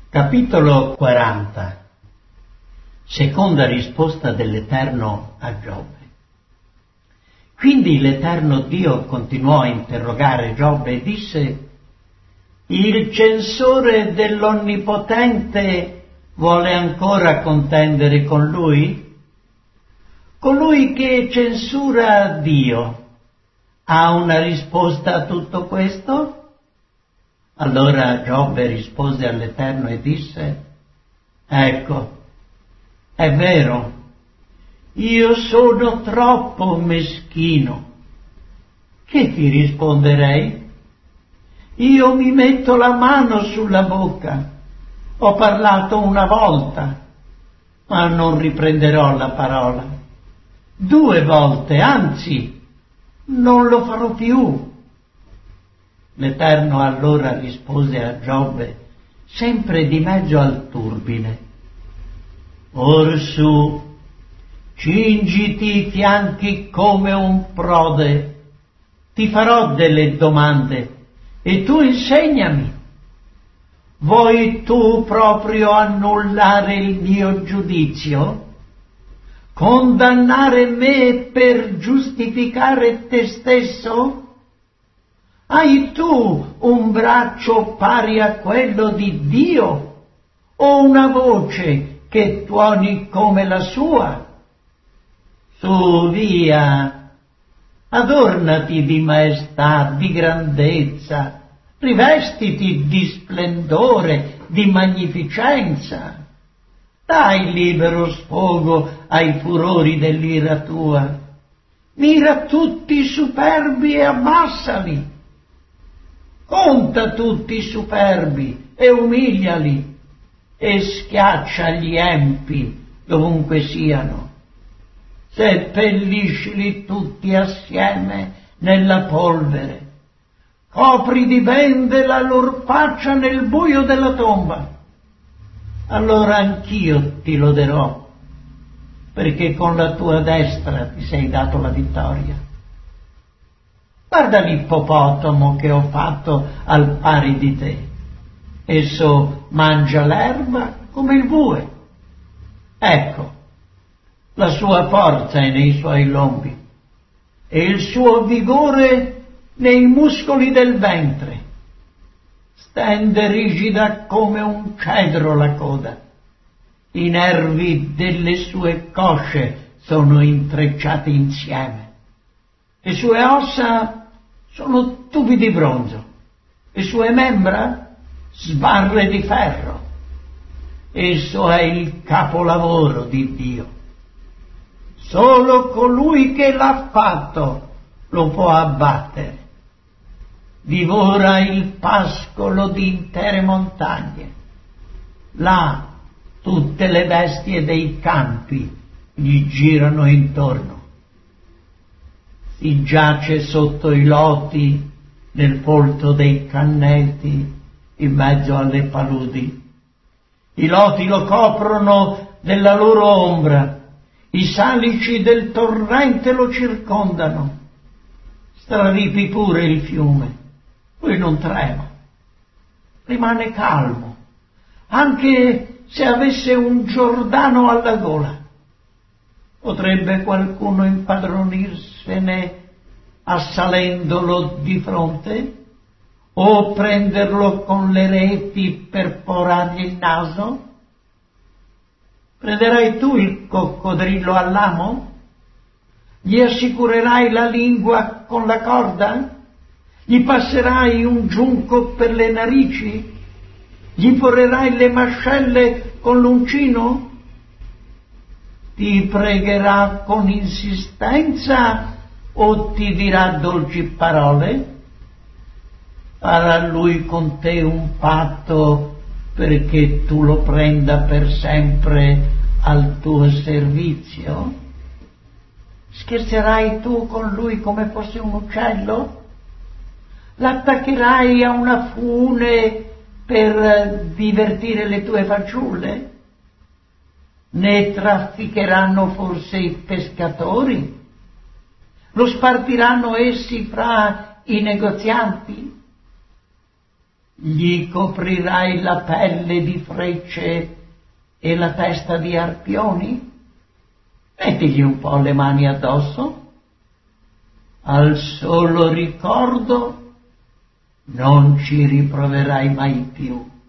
Capitolo 40. Seconda risposta dell'Eterno a Giobbe. Quindi l'Eterno Dio continuò a interrogare Giobbe e disse: il censore dell'Onnipotente vuole ancora contendere con lui? Colui che censura Dio ha una risposta a tutto questo? Allora Giobbe rispose all'Eterno e disse: ecco, è vero, io sono troppo meschino. Che ti risponderei? Io mi metto la mano sulla bocca. Ho parlato una volta, ma non riprenderò la parola. 2 volte, anzi, non lo farò più. L'Eterno allora rispose a Giobbe, sempre di mezzo al turbine: orsù, cingiti i fianchi come un prode, ti farò delle domande e tu insegnami. Vuoi tu proprio annullare il mio giudizio? Condannare me per giustificare te stesso? Hai tu un braccio pari a quello di Dio o una voce che tuoni come la sua? Su, via, adornati di maestà, di grandezza, rivestiti di splendore, di magnificenza. Dai libero sfogo ai furori dell'ira tua. Mira tutti i superbi e ammassali. Conta tutti i superbi e umiliali e schiaccia gli empi dovunque siano. Seppelliscili tutti assieme nella polvere. Copri di bende la lor faccia nel buio della tomba. Allora anch'io ti loderò, perché con la tua destra ti sei dato la vittoria. Guarda l'ippopotamo che ho fatto al pari di te. Esso mangia l'erba come il bue. Ecco, la sua forza è nei suoi lombi e il suo vigore nei muscoli del ventre. Stende rigida come un cedro la coda. I nervi delle sue cosce sono intrecciati insieme. Le sue ossa sono tubi di bronzo, le sue membra sbarre di ferro. Esso è il capolavoro di Dio. Solo colui che l'ha fatto lo può abbattere. Divora il pascolo di intere montagne. Là tutte le bestie dei campi gli girano intorno. Si giace sotto i loti, nel folto dei canneti, in mezzo alle paludi. I loti lo coprono della loro ombra, i salici del torrente lo circondano. Straripi pure il fiume, lui non trema, rimane calmo, anche se avesse un Giordano alla gola. Potrebbe qualcuno impadronirsene assalendolo di fronte o prenderlo con le reti per forargli il naso? Prenderai tu il coccodrillo all'amo? Gli assicurerai la lingua con la corda? Gli passerai un giunco per le narici? Gli forerai le mascelle con l'uncino? Ti pregherà con insistenza o ti dirà dolci parole? Farà lui con te un patto perché tu lo prenda per sempre al tuo servizio? Scherzerai tu con lui come fosse un uccello? L'attaccherai a una fune per divertire le tue fanciulle? Ne trafficheranno forse i pescatori? Lo spartiranno essi fra i negozianti? Gli coprirai la pelle di frecce e la testa di arpioni? Mettigli un po' le mani addosso. Al solo ricordo non ci riproverai mai più.